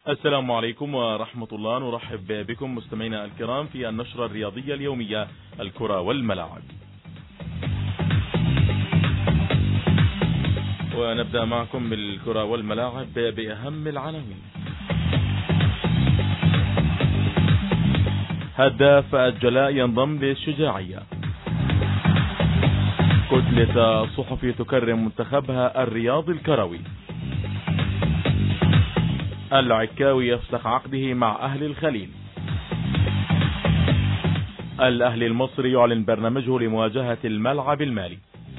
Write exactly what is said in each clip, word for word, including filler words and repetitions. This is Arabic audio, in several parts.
السلام عليكم ورحمة الله. نرحب بكم مستمعينا الكرام في النشرة الرياضية اليومية الكرة والملاعب، ونبدأ معكم بالكرة والملاعب بأهم العناوين. هداف الجلاء ينضم للشجاعية. كتلة الصحفي تكرم منتخبها الرياضي الكروي. العكاوي يفسخ عقده مع أهل الخليل. الأهلي المصري يعلن برنامجه لمواجهة الملعب المالي.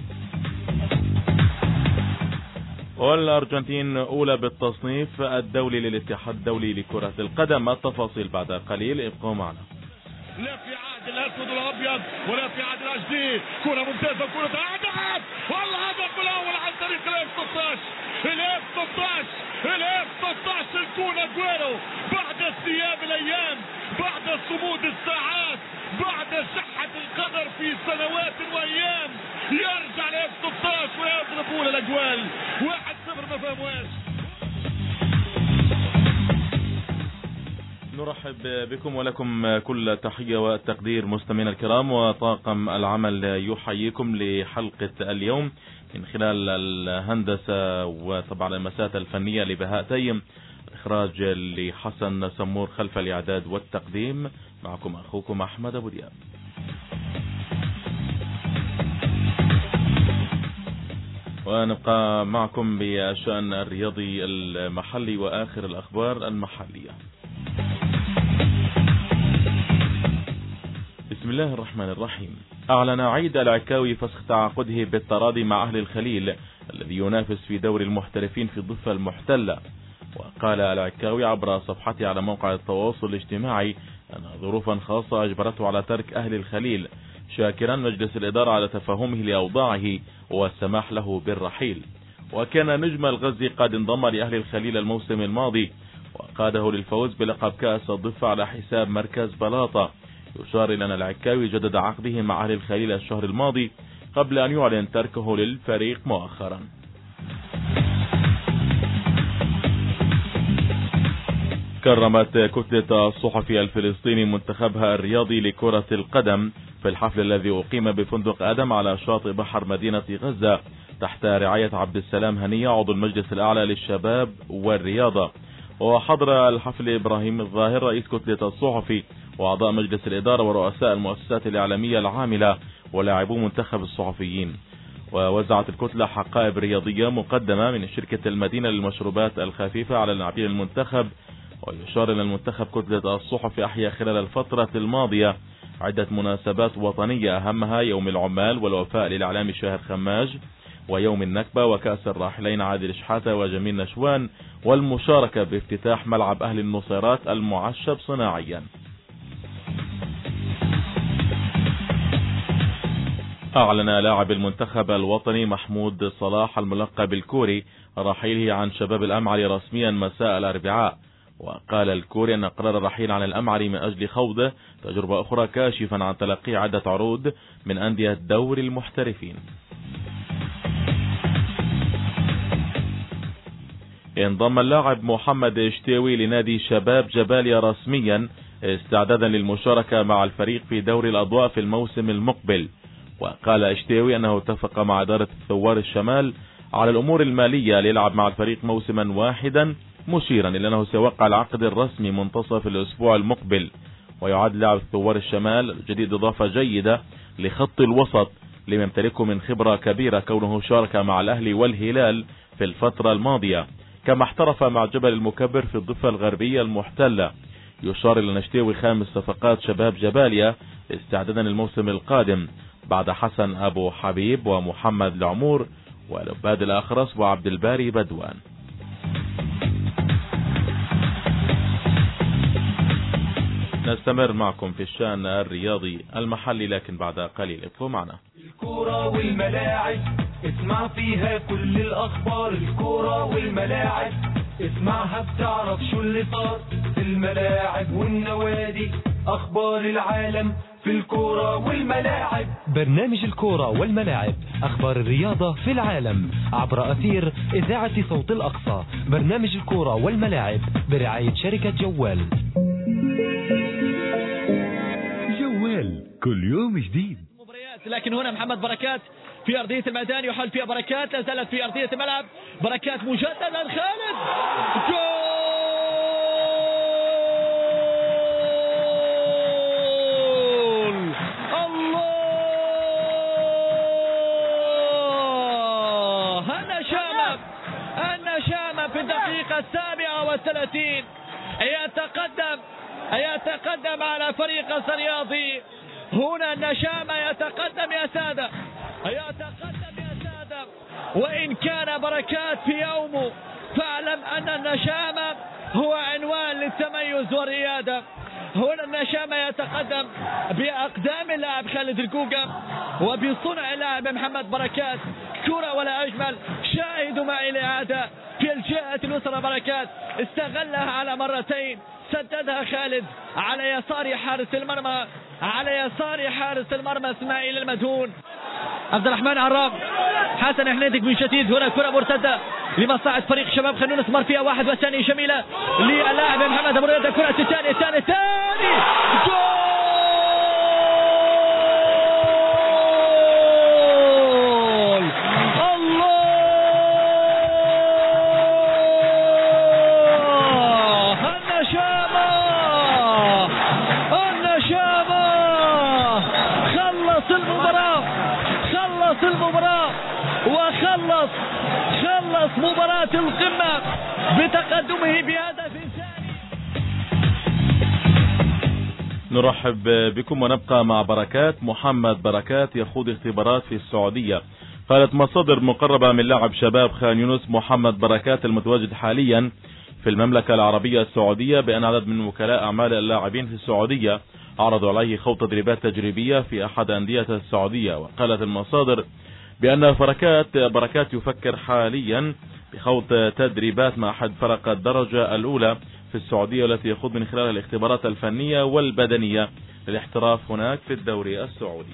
والأرجنتين أولى بالتصنيف الدولي للاتحاد الدولي لكرة القدم. التفاصيل بعد قليل، ابقوا معنا. لا في عهد الاسود والابيض ولا في عهد الجديد. كرة ممتازة، كرة هدف، والله هدف الاول عن طريق الاف ستة عشر الاف ستة عشر الاف ستة عشر الكون اجويرو بعد استياب الايام، بعد صمود الساعات، بعد شحة القدر في سنوات وايام، يرجع الاف ستة عشر ويضرب اولى الاجوال. واحد صفر ما فهموهاش. نرحب بكم ولكم كل تحية والتقدير مستمعينا الكرام، وطاقم العمل يحييكم لحلقة اليوم من خلال الهندسة وطبعا المسات الفنية لبهاء تيم، إخراج لحسن سمور، خلف الإعداد والتقديم معكم أخوكم أحمد أبو دياب. ونبقى معكم بشأن الرياضي المحلي وآخر الأخبار المحلية. بسم الله الرحمن الرحيم. أعلن عيد العكاوي فسخ تعاقده بالتراضي مع أهل الخليل الذي ينافس في دوري المحترفين في الضفة المحتلة. وقال العكاوي عبر صفحته على موقع التواصل الاجتماعي أن ظروفا خاصة أجبرته على ترك أهل الخليل، شاكرا مجلس الإدارة على تفهمه لأوضاعه والسماح له بالرحيل. وكان نجم الغزي قد انضم لأهل الخليل الموسم الماضي وقاده للفوز بلقب كأس الضفة على حساب مركز بلاطة. يشار إلى أن العكاوي جدد عقده مع أهل الخليل الشهر الماضي قبل أن يعلن تركه للفريق مؤخرا. كرمت كتلة الصحفي الفلسطيني منتخبها الرياضي لكرة القدم في الحفل الذي أقيم بفندق آدم على شاطئ بحر مدينة غزة تحت رعاية عبد السلام هنية عضو المجلس الأعلى للشباب والرياضة. وحضر الحفل إبراهيم الظاهر رئيس كتلة الصحفي وأعضاء مجلس الإدارة ورؤساء المؤسسات الإعلامية العاملة ولاعبو منتخب الصحفيين. ووزعت الكتلة حقائب رياضية مقدمة من شركة المدينة للمشروبات الخفيفة على لاعبين المنتخب. ويشار إلى المنتخب كتلة الصحفي أحيا خلال الفترة الماضية عدة مناسبات وطنية، أهمها يوم العمال والوفاء للإعلامي شاهر خماج، ويوم النكبة، وكأس الراحلين عادل شحاتة وجميل نشوان، والمشاركة بافتتاح ملعب أهل النصيرات المعشب صناعيا. أعلن لاعب المنتخب الوطني محمود صلاح الملقب الكوري رحيله عن شباب الأمعري رسميا مساء الأربعاء. وقال الكوري أن قرر الرحيل عن الأمعري من أجل خوض تجربة أخرى، كاشفا عن تلقي عدة عروض من أندية دوري المحترفين. انضم اللاعب محمد اشتيوي لنادي شباب جباليا رسميا استعدادا للمشاركة مع الفريق في دوري الأضواء في الموسم المقبل. وقال اشتيوي أنه اتفق مع إدارة ثوار الشمال على الأمور المالية ليلعب مع الفريق موسما واحدا، مشيرا إلى أنه سيوقع العقد الرسمي منتصف الأسبوع المقبل. ويعد لاعب ثوار الشمال الجديد إضافة جيدة لخط الوسط لما يمتلكه من خبرة كبيرة، كونه شارك مع الأهلي والهلال في الفترة الماضية، كما احترف مع جبل المكبر في الضفة الغربية المحتلة. يشار إلى نشتيوي خامس صفقات شباب جباليا استعدادا للموسم القادم بعد حسن أبو حبيب ومحمد العمور ولباد الأخرس وعبد الباري بدوان. نستمر معكم في الشأن الرياضي المحلي لكن بعد قليل، ابقوا معنا. الكرة والملاعب اسمع فيها كل الأخبار. الكرة والملاعب اسمعها بتعرف شو اللي صار في الملاعب والنوادي أخبار العالم في الكورة والملاعب. برنامج الكورة والملاعب، أخبار الرياضة في العالم عبر أثير إذاعة صوت الأقصى. برنامج الكورة والملاعب برعاية شركة جوال. جوال كل يوم جديد. لكن هنا محمد بركات في أرضية الميدان يحل فيها بركات، لا زالت في أرضية الملعب بركات مجددا. خالد جول! الله! النشامة النشامة في الدقيقة السابعة والثلاثين يتقدم يتقدم على فريق الرياضي. هنا النشامة يتقدم يا سادة، يتقدم يا سادة. وإن كان بركات في يومه فاعلم أن النشامة هو عنوان للتميز والريادة. هنا النشامة يتقدم بأقدام اللاعب خالد الكوكا وبصنع اللاعب محمد بركات. كرة ولا أجمل. شاهدوا معي الإعادة في الجهة اليسرى. بركات استغلها على مرتين، سددها خالد على يسار حارس المرمى، على يسار حارس المرمى اسماعيل المدهون. عبد الرحمن عراب، حسن حنيدك من شتيد. هنا كرة مرتدة لمصلحة فريق شباب خلونا نسمر فيها واحد وثاني جميلة للاعب محمد ابو ريدة. كرة الثانية الثانية الثاني جول! المباراة وخلص خلص مباراة القمة بتقدمه بهدف ثاني. نرحب بكم ونبقى مع بركات. محمد بركات يخوض اختبارات في السعودية. قالت مصادر مقربة من لاعب شباب خان يونس محمد بركات المتواجد حاليا في المملكة العربية السعودية بأن عدد من وكلاء أعمال اللاعبين في السعودية عرضوا عليه خوض تدريبات تجريبية في أحد أندية السعودية. وقالت المصادر بأن بركات بركات يفكر حاليا بخوض تدريبات مع أحد فرق الدرجة الأولى في السعودية التي يخوض من خلال الاختبارات الفنية والبدنية للاحتراف هناك في الدوري السعودي.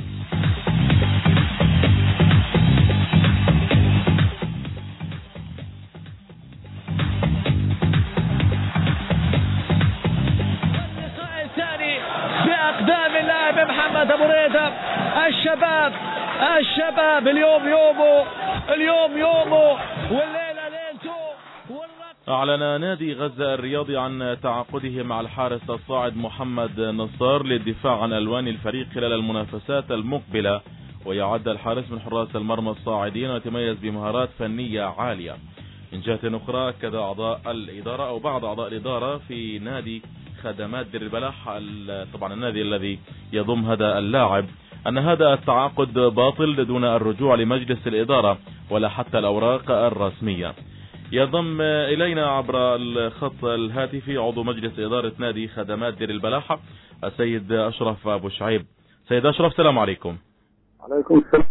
اللقاء الثاني بأقدام اللاعب محمد أبو ريدة. الشباب الشباب اليوم يومه اليوم يومه والليلة ليلته. أعلن نادي غزة الرياضي عن تعاقده مع الحارس الصاعد محمد نصار للدفاع عن ألوان الفريق خلال المنافسات المقبلة. ويعد الحارس من حراس المرمى الصاعدين ويتميز بمهارات فنية عالية. من جهة أخرى أكد أعضاء الإدارة أو بعض أعضاء الإدارة في نادي خدمات دير البلح طبعا النادي الذي يضم هذا اللاعب أن هذا التعاقد باطل دون الرجوع لمجلس الإدارة ولا حتى الأوراق الرسمية. يضم إلينا عبر الخط الهاتفي عضو مجلس إدارة نادي خدمات دير البلح السيد أشرف أبو شعيب. سيد أشرف السلام عليكم. عليكم السلام.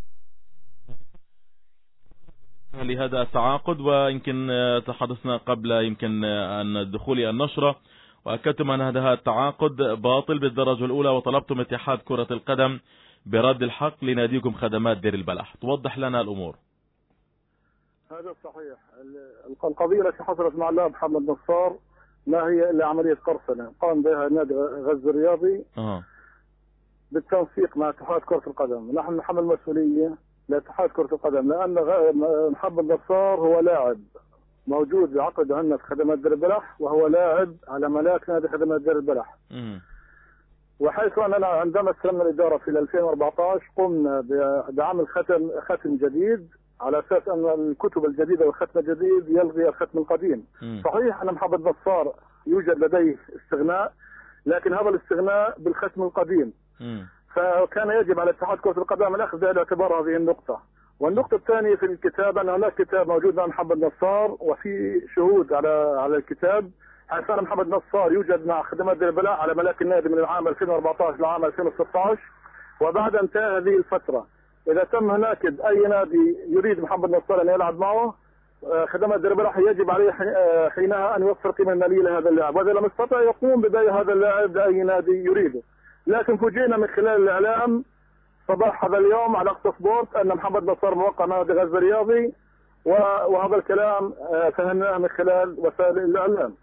لهذا التعاقد ويمكن تحدثنا قبل يمكن أن دخول النشرة وأكدتم أن هذا التعاقد باطل بالدرجة الأولى وطلبتم اتحاد كرة القدم برد الحق لناديكم خدمات دير البلح. توضح لنا الأمور. هذا صحيح. القضية التي حصلت مع اللاعب محمد نصار ما هي إلا عملية قرصنة قام بها نادي غزة الرياضي أه. بالتنسيق مع اتحاد كرة القدم. نحن نحمل مسؤولية لاتحاد كرة القدم لأن محمد نصار هو لاعب موجود بعقد عندنا في خدمات دير البلح وهو لاعب على ملاك نادي خدمات دير البلح. م. وحيث أننا عندما استلمنا الإدارة في ألفين وأربعة عشر قمنا بعمل ختم ختم جديد على أساس أن الكتب الجديدة والختم الجديد يلغي الختم القديم. م. صحيح أن محمد نصار يوجد لديه استغناء لكن هذا الاستغناء بالختم القديم. م. فكان يجب على اتحاد كرة القدم الأخذ بعين الاعتبار هذه النقطة. والنقطة الثانية في الكتاب أن هناك كتاب موجود مع محمد نصار وفي شهود على على الكتاب حيث أن محمد نصار يوجد مع خدمات دير البلح على ملاك النادي من العام ألفين وأربعة عشر لعام ألفين وستة عشر. وبعد انتهاء هذه الفترة إذا تم هناك أي نادي يريد محمد نصار أن يلعب معه خدمات دير البلح يجب عليه حينها أن يوفر قيمة مالية لهذا اللاعب، وإذا لم يستطع يقوم ببيع هذا اللاعب لأي نادي يريده. لكن فوجئنا من خلال الإعلام صباح هذا اليوم على اقصى سبورت أن محمد نصار موقع نادي غزة الرياضي، وهذا الكلام فهمناه من خلال وسائل الإعلام.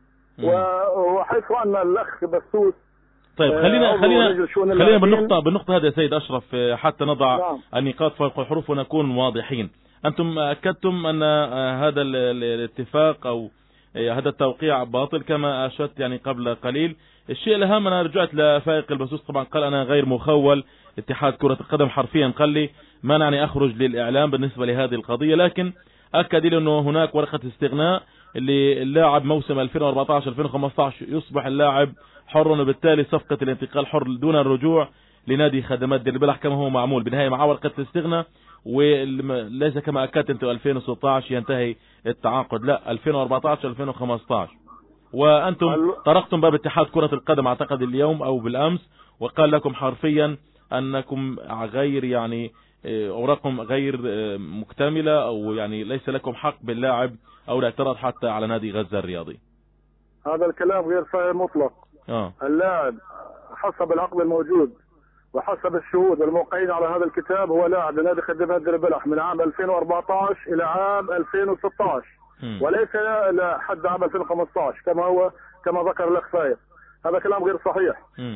وحيث أن الأخ بسوس طيب خلينا خلينا خلينا بالنقطة بالنقطة هذه يا سيد أشرف حتى نضع نعم. النقاط فوق الحروف ونكون واضحين. أنتم أكدتم أن هذا الاتفاق أو هذا التوقيع باطل كما أشرت يعني قبل قليل. الشيء الأهم أنا رجعت لفائق البسوس طبعا قال أنا غير مخول، اتحاد كرة القدم حرفيا قال لي منعني أخرج للإعلام بالنسبة لهذه القضية، لكن أكد لي أنه هناك ورقة استغناء اللي اللاعب موسم ألفين وأربعة عشر ألفين وخمسة عشر يصبح اللاعب حرا، وبالتالي صفقة الانتقال حر دون الرجوع لنادي خدمات دير البلح كما هو معمول. بالنهاية مع ورقة الاستغناء وليس كما أكدت أنت ألفين وستة عشر ينتهي التعاقد، لا ألفين وأربعة عشر ألفين وخمسة عشر. وأنتم طرقتم باب اتحاد كرة القدم أعتقد اليوم أو بالأمس وقال لكم حرفيا أنكم غير يعني أوراقكم غير مكتملة أو يعني ليس لكم حق باللاعب أو الاعتراض حتى على نادي غزة الرياضي. هذا الكلام غير صحيح مطلق. آه. اللاعب حسب العقد الموجود وحسب الشهود والموقعين على هذا الكتاب هو لاعب لنادي خدمات دير البلح من عام ألفين وأربعة عشر إلى عام ألفين وستة عشر م. وليس لحد عام ألفين وخمسة عشر كما هو كما ذكر الأخ فايق. هذا كلام غير صحيح. م.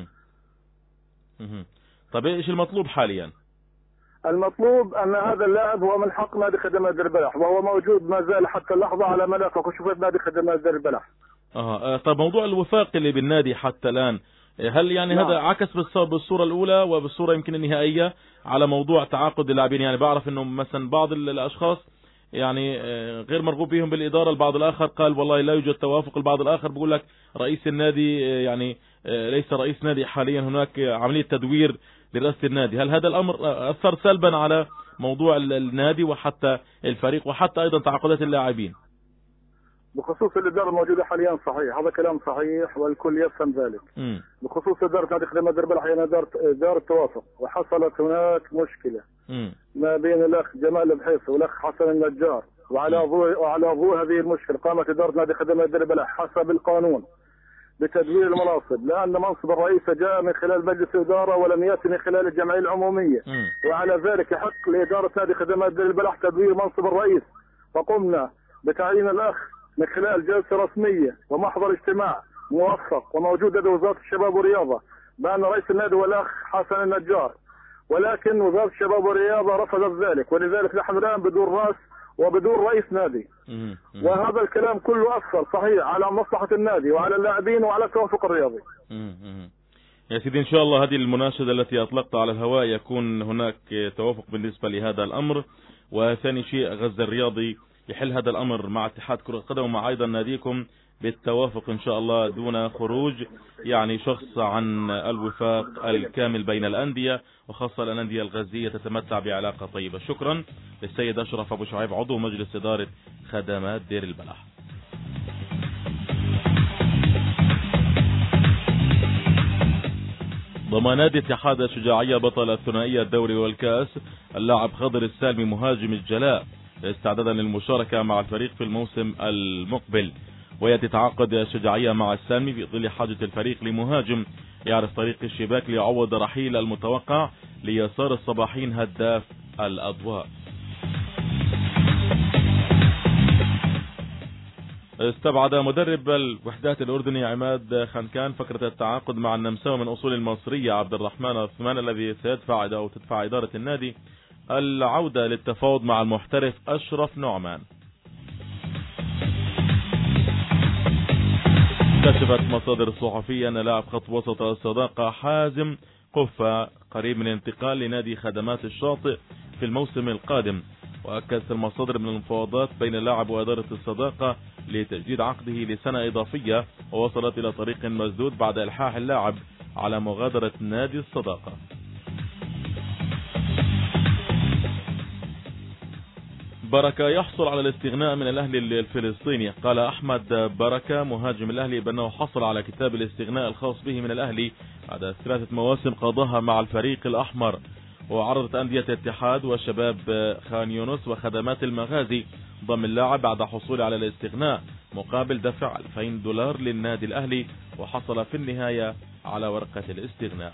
م. طيب ايش المطلوب حاليا؟ المطلوب أن هذا اللاعب هو من حق نادي خدمات دير البلح وهو موجود ما زال حتى اللحظة على ملف وكشوفات نادي خدمات دير البلح. اه طيب موضوع الوفاق اللي بالنادي حتى الآن هل يعني نعم. هذا عكس بالصورة الأولى وبالصورة يمكن النهائية على موضوع تعاقد اللاعبين؟ يعني بعرف انه مثلا بعض الاشخاص يعني غير مرغوب بهم بالإدارة، البعض الآخر قال والله لا يوجد توافق، البعض الآخر بيقول لك رئيس النادي يعني ليس رئيس نادي حاليا، هناك عملية تدوير لرئاسة النادي. هل هذا الأمر أثر سلبا على موضوع النادي وحتى الفريق وحتى أيضا تعاقدات اللاعبين؟ بخصوص الإدارة الموجودة حاليا صحيح، هذا كلام صحيح والكل يفهم ذلك. م. بخصوص إدارة نادي خدمات دير البلح هي إدارة توافق، وحصلت هناك مشكلة م. ما بين الأخ جمال البحيصي والأخ حسن النجار، وعلى ضوء وعلى ضوء هذه المشكلة قامت إدارة نادي خدمات دير البلح حسب القانون بتدوير المناصب، لأن منصب الرئيس جاء من خلال مجلس الإدارة ولم يأتي من خلال الجمعية العمومية، م. وعلى ذلك يحق لإدارة نادي خدمات دير البلح تدوير منصب الرئيس، فقمنا بتعيين الأخ من خلال جلسة رسمية ومحضر اجتماع موثق وموجود لدى وزارة الشباب والرياضة بأن رئيس النادي هو الأخ حسن النجار، ولكن وزارة الشباب والرياضة رفضت ذلك، ولذلك نحن الآن بدون رأس وبدون رئيس نادي. وهذا الكلام كله أثر صحيح على مصلحة النادي وعلى اللاعبين وعلى التوافق الرياضي. يا سيدي إن شاء الله هذه المناشدة التي أطلقت على الهواء يكون هناك توافق بالنسبة لهذا الأمر. وثاني شيء غزة الرياضي يحل هذا الأمر مع اتحاد كرة القدم ومع أيضا ناديكم بالتوافق إن شاء الله دون خروج يعني شخص عن الوفاق الكامل بين الأندية، وخاصة الأندية الغزية تتمتع بعلاقة طيبة. شكرا للسيد أشرف أبو شعيب عضو مجلس إدارة خدمات دير البلح. ضم نادي اتحاد الشجاعية بطل الثنائية الدوري والكأس اللاعب خضر السالمي مهاجم الجلاء استعدادا للمشاركة مع الفريق في الموسم المقبل، ويأتي تعاقد الشجاعية مع السالمي في ظل حاجة الفريق لمهاجم يعرف طريق الشباك ليعوض رحيل المتوقع ليسار الصباحين هداف الأضواء. استبعد مدرب الوحدات الأردني عماد خنكان فكرة التعاقد مع النمساوي من أصول المصرية عبد الرحمن عثمان الذي سيدفع أو تدفع إدارة النادي العودة للتفاوض مع المحترف أشرف نعمان. كشفت مصادر صحفية أن لاعب خط وسط الصداقة حازم قفة قريب من الانتقال لنادي خدمات الشاطئ في الموسم القادم، وأكدت المصادر من المفاوضات بين اللاعب وإدارة الصداقة لتجديد عقده لسنة إضافية، ووصلت إلى طريق مسدود بعد إلحاح اللاعب على مغادرة نادي الصداقة. بركة يحصل على الاستغناء من الأهلي الفلسطيني. قال أحمد بركة مهاجم الأهلي بأنه حصل على كتاب الاستغناء الخاص به من الأهلي بعد ثلاثة مواسم قضاها مع الفريق الأحمر. وعرضت أندية الاتحاد وشباب خان يونس وخدمات المغازي ضم اللاعب بعد حصوله على الاستغناء مقابل دفع ألفين دولار للنادي الأهلي، وحصل في النهاية على ورقة الاستغناء.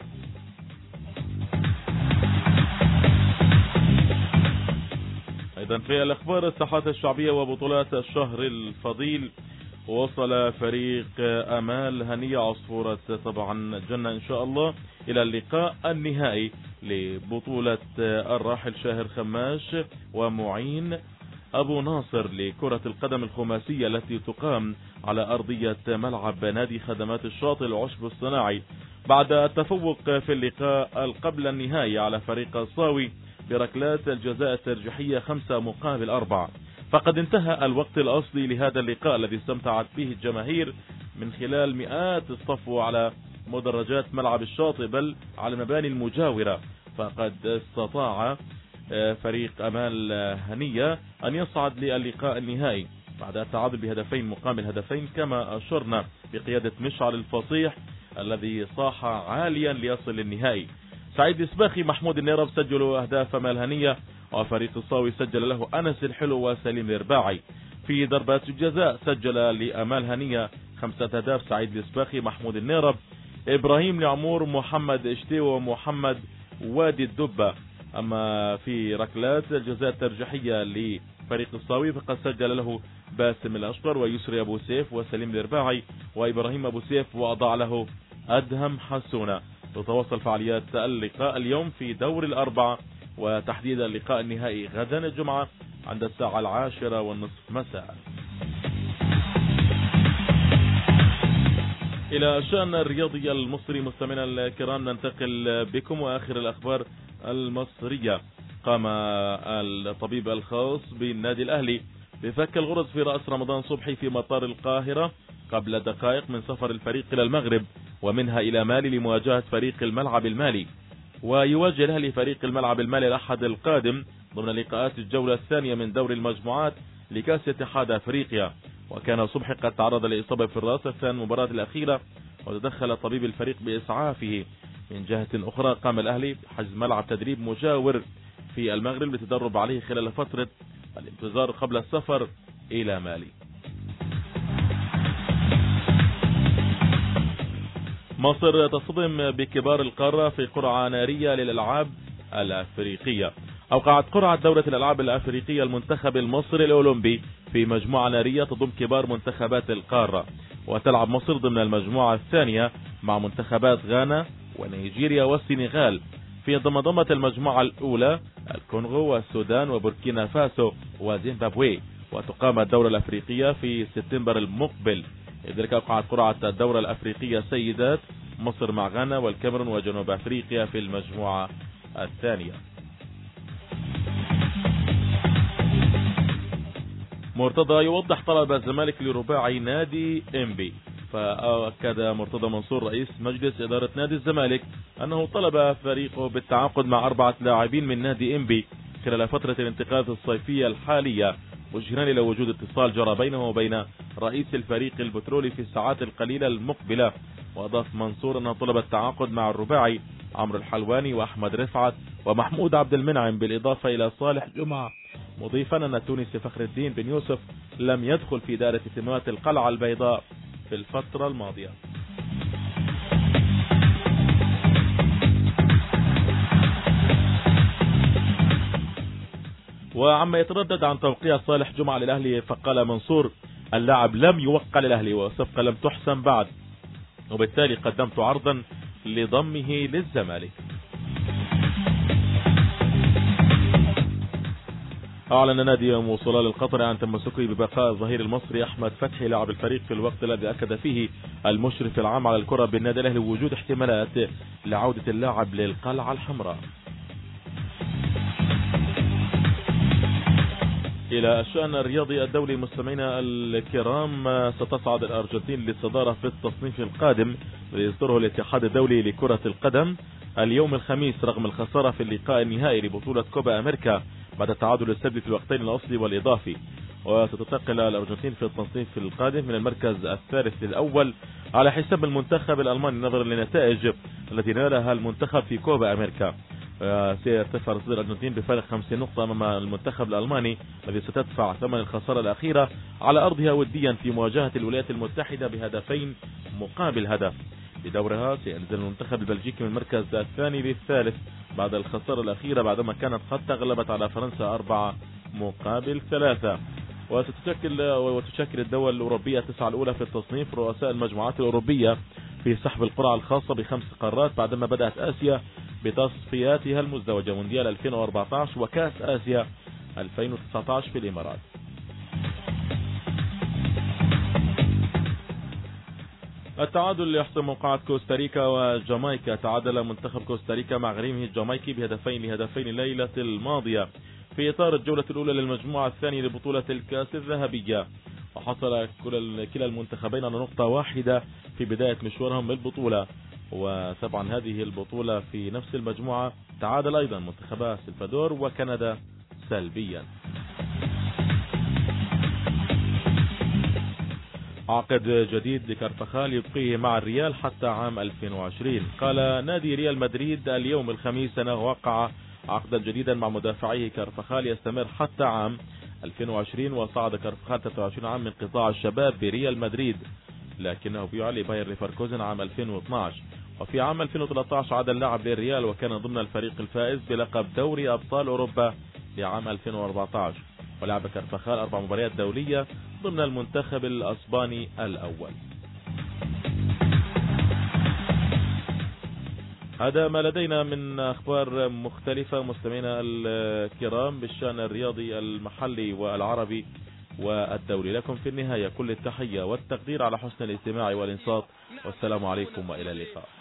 أيضا في الأخبار الساحات الشعبية وبطولات الشهر الفضيل، وصل فريق أمال هنية عصفورة طبعا جنة إن شاء الله إلى اللقاء النهائي لبطولة الراحل شاهر خماش ومعين أبو ناصر لكرة القدم الخماسية التي تقام على أرضية ملعب نادي خدمات الشاطئ العشب الصناعي، بعد التفوق في اللقاء قبل النهائي على فريق الصاوي بركلات الجزاء الترجيحية خمسة مقابل أربعة. فقد انتهى الوقت الأصلي لهذا اللقاء الذي استمتعت به الجماهير من خلال مئات الصفو على مدرجات ملعب الشاطئ بل على المباني المجاورة. فقد استطاع فريق أمال هنية أن يصعد للقاء النهائي بعد التعادل بهدفين مقابل هدفين، كما أشرنا بقيادة مشعل الفصيح الذي صاح عاليا ليصل للنهائي. سعيد إسباخي محمود النيرب سجلوا أهداف أمال هنية، وفريق الصاوي سجل له أنس الحلو وسليم الرباعي. في ضربات الجزاء سجل لأمال هنية خمسة أهداف سعيد الإسباخي محمود النيرب، إبراهيم لعمور محمد اشتي ومحمد وادي الدبة. أما في ركلات الجزاء الترجيحية لفريق الصاوي فقد سجل له باسم الأشقر ويسري أبو سيف وسليم الرباعي وإبراهيم أبو سيف، وأضاع له أدهم حسونة. تتواصل فعاليات اللقاء اليوم في دور الأربعة، وتحديد اللقاء النهائي غدا الجمعة عند الساعة العاشرة والنصف مساء. إلى الشأن الرياضي المصري مستمعينا الكرام ننتقل بكم وآخر الأخبار المصرية. قام الطبيب الخاص بالنادي الأهلي بفك الغرز في رأس رمضان صبحي في مطار القاهرة قبل دقائق من سفر الفريق إلى المغرب ومنها إلى مالي لمواجهة فريق الملعب المالي. ويواجه الأهلي فريق الملعب المالي الأحد القادم ضمن لقاءات الجولة الثانية من دور المجموعات لكأس اتحاد أفريقيا. وكان صبحي قد تعرض لإصابة في الرأس أثناء المباراة الأخيرة، وتدخل طبيب الفريق بإسعافه. من جهة أخرى قام الأهلي بحجز ملعب تدريب مجاور في المغرب للتدرب عليه خلال فترة الانتظار قبل السفر إلى مالي. مصر تصطدم بكبار القارة في قرعة نارية للألعاب الأفريقية. أوقعت قرعة دورة الألعاب الأفريقية المنتخب المصري الأولمبي في مجموعة نارية تضم كبار منتخبات القارة، وتلعب مصر ضمن المجموعة الثانية مع منتخبات غانا ونيجيريا والسنغال. في ضمضمة المجموعة الأولى الكونغو والسودان وبوركينا فاسو وزيمبابوي. وتقام الدورة الأفريقية في سبتمبر المقبل. لذلك أوقعت قرعة الدورة الأفريقية سيدات مصر مع غانا والكاميرون وجنوب أفريقيا في المجموعة الثانية. مرتضى يوضح طلب الزمالك لرباعي نادي إنبي. فأكد مرتضى منصور رئيس مجلس إدارة نادي الزمالك أنه طلب فريقه بالتعاقد مع أربعة لاعبين من نادي إنبي خلال فترة الانتقالات الصيفية الحالية، مشيرا إلى وجود اتصال جرى بينه وبين رئيس الفريق البترولي في الساعات القليلة المقبلة. وأضاف منصور أنه طلب التعاقد مع الرباعي عمرو الحلواني وأحمد رفعت ومحمود عبد المنعم بالإضافة إلى صالح جمعة، مضيفا أن التونسي فخر الدين بن يوسف لم يدخل في دائرة اهتمامات القلعة البيضاء في الفترة الماضية. وعما يتردد عن توقيع صالح جمعة للأهلي، فقال منصور اللاعب لم يوقع للأهلي والصفقة لم تحسم بعد، وبالتالي قدمت عرضا لضمه للزمالك. أعلن نادي أم صلال القطري عن تمسكه ببقاء الظهير المصري أحمد فتحي لاعب الفريق في الوقت الذي أكد فيه المشرف العام على الكرة بالنادي الأهلي وجود احتمالات لعودة اللاعب للقلعة الحمراء. إلى الشأن الرياضي الدولي مستمعينا الكرام، ستصعد الأرجنتين للصدارة في التصنيف القادم ليصدره الاتحاد الدولي لكرة القدم اليوم الخميس رغم الخسارة في اللقاء النهائي لبطولة كوبا أمريكا بعد التعادل السلبي في الوقتين الأصلي والإضافي. وستتنقل الأرجنتين في التصنيف القادم من المركز الثالث للأول على حساب المنتخب الألماني نظرا للنتائج التي نالها المنتخب في كوبا أمريكا. سيرتفع رصيد الأرجنتين بفارق خمسين نقطة أمام المنتخب الألماني الذي ستدفع ثمن الخسارة الأخيرة على أرضها وديا في مواجهة الولايات المتحدة بهدفين مقابل هدف. بدورها سينزل المنتخب البلجيكي من المركز الثاني للثالث بعد الخسارة الأخيرة بعدما كانت قد تغلبت على فرنسا أربعة مقابل ثلاثة. وستشكل وتشكل الدول الأوروبية التسعة الأولى في التصنيف رؤساء المجموعات الأوروبية في سحب القرعة الخاصة بخمس قارات بعدما بدأت آسيا بتصفياتها المزدوجة مونديال ألفين وأربعة عشر وكأس آسيا ألفين وتسعة عشر في الإمارات. التعادل يحسم موقعة كوستاريكا وجامايكا. تعادل منتخب كوستاريكا مع غريمه الجامايكي بهدفين لهدفين الليلة الماضية في إطار الجولة الأولى للمجموعة الثانية لبطولة الكأس الذهبية، وحصل كلا المنتخبين على نقطة واحدة في بداية مشوارهم بالبطولة. وطبعا هذه البطولة في نفس المجموعة تعادل أيضا منتخبا سلفادور وكندا سلبيا. عقد جديد لكارفخال يبقيه مع الريال حتى عام ألفين وعشرين. قال نادي ريال مدريد اليوم الخميس أنه وقع عقدا جديدا مع مدافعيه كارفخال يستمر حتى عام ألفين وعشرين. وصعد كارفخال ثلاثة وعشرين عام من قطاع الشباب بريال مدريد لكنه بيع لباير ليفركوزن عام ألفين واثني عشر. وفي عام ألفين وثلاثة عشر عاد اللاعب للريال وكان ضمن الفريق الفائز بلقب دوري أبطال أوروبا لعام ألفين وأربعة عشر. ولعب كارفخال أربع مباريات دولية ضمن المنتخب الأسباني الأول. هذا ما لدينا من أخبار مختلفة مستمعينا الكرام بالشأن الرياضي المحلي والعربي والدولي. لكم في النهاية كل التحية والتقدير على حسن الاستماع والإنصات، والسلام عليكم وإلى اللقاء.